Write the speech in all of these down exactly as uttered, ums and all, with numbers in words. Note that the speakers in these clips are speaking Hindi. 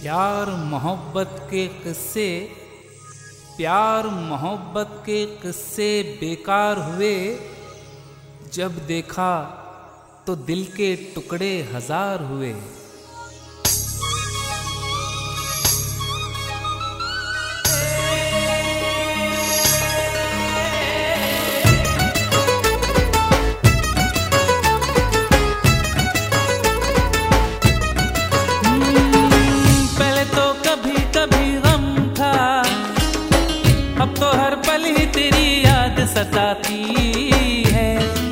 प्यार मोहब्बत के किस्से प्यार मोहब्बत के किस्से बेकार हुए। जब देखा तो दिल के टुकड़े हजार हुए। पहले तो कभी कभी गम था, अब तो हर पल ही तेरी याद सताती है।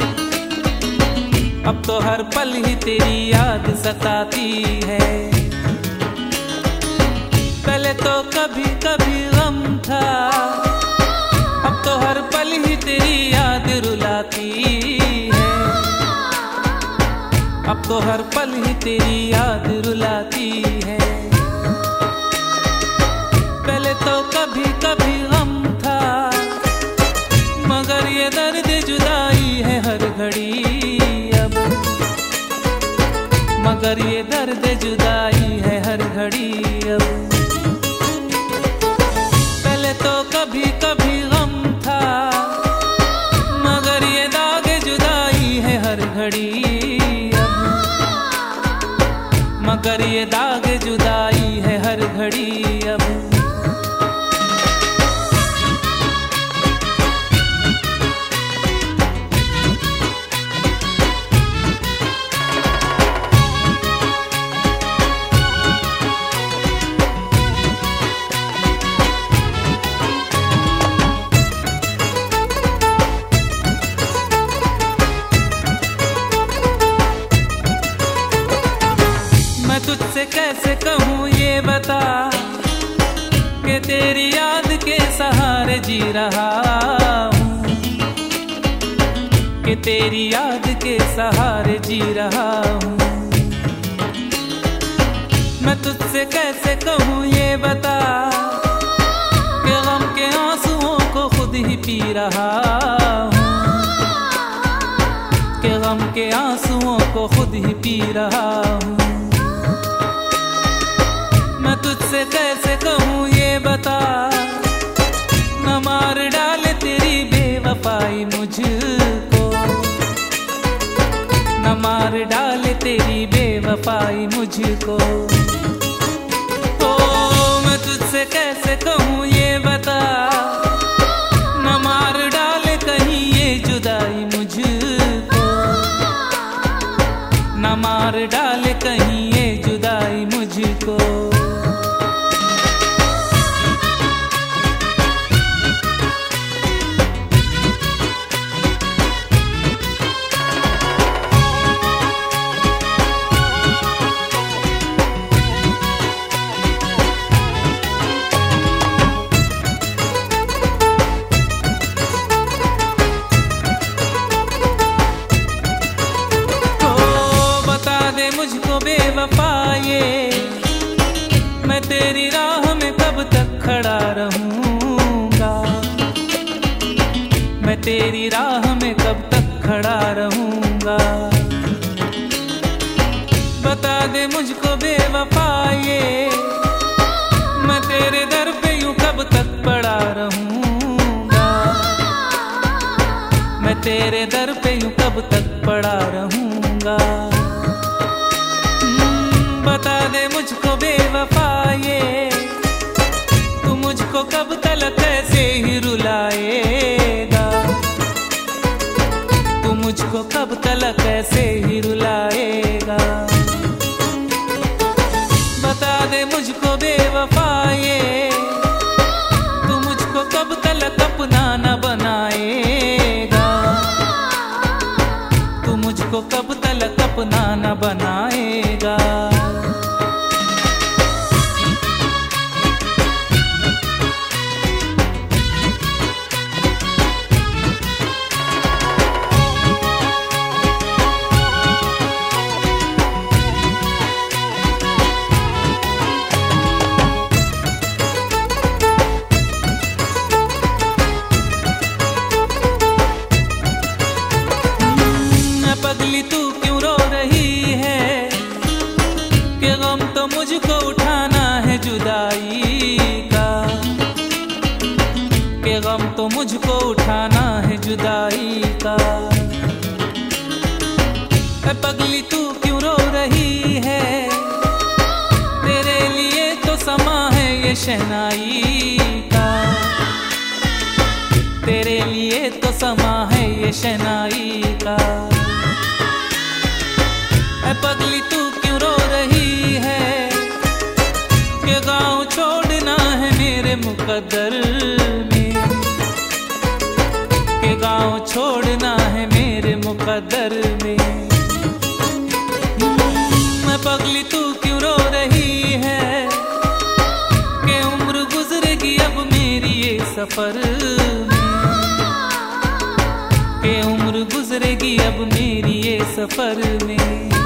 अब तो हर पल ही तेरी याद सताती है। पहले तो कभी कभी गम था, अब तो हर पल ही तेरी याद रुलाती है। अब तो हर पल ही तेरी याद रुलाती है। पहले तो कभी कभी गम था, मगर ये दर्द जुदाई है हर घड़ी अब। मगर ये दर्द जुदाई है हर घड़ी अब। पहले तो कभी कभी गम था, मगर ये दाग जुदाई है हर घड़ी अब। मगर ये दाग जुदाई है हर घड़ी अब। मैं तुझसे कैसे कहूँ ये बता, कि तेरी याद के सहारे जी रहा हूँ। कि तेरी याद के सहारे जी रहा हूँ। मैं तुझसे कैसे कहूँ ये बता, कि गम के आंसुओं को खुद ही पी रहा हूँ। कि गम के आंसुओं को खुद ही पी रहा हूँ। मैं तुझसे कैसे कहूँ ये बता, न मार डाले तेरी बेवफाई मुझको। न मार डाले तेरी बेवफाई मुझको। तो मैं तुझसे कैसे कहूँ ये बता, न मार डाले कहीं ये जुदाई मुझको। न मार डाले कहीं ये जुदाई मुझको। मुझको बेवफा ये, मैं तेरी राह में कब तक खड़ा रहूंगा। मैं तेरी राह में कब तक खड़ा रहूंगा। बता दे मुझको बेवफा ये, मैं तेरे दर पे यूं कब तक पड़ा रहूंगा। मैं तेरे दर पे यूं कब तक पड़ा रहूंगा। बता दे मुझको बेवफा ये, तू मुझको कब तलक ऐसे ही रुलाएगा। तू मुझको कब तलक ऐसे ही रुलाएगा। बता दे मुझको बेवफा ये, तू मुझको कब तलक अपना न बनाएगा। तू मुझको कब तलक अपना न बनाएगा। पगली तू क्यों रो रही है, उठाना है जुदाई का। ऐ पगली तू क्यों रो रही है, तेरे लिए तो समा है ये शहनाई का, तेरे लिए तो समा है ये शहनाई का। ऐ पगली तू क्यों रो रही है, के गाँव छोड़ना है मेरे मुकद्दर में, के गाँव छोड़ना है मेरे मुकद्दर में। मैं पगली तू क्यों रो रही है, के उम्र गुजरेगी अब मेरी ये सफर में, के उम्र गुजरेगी अब मेरी ये सफर में।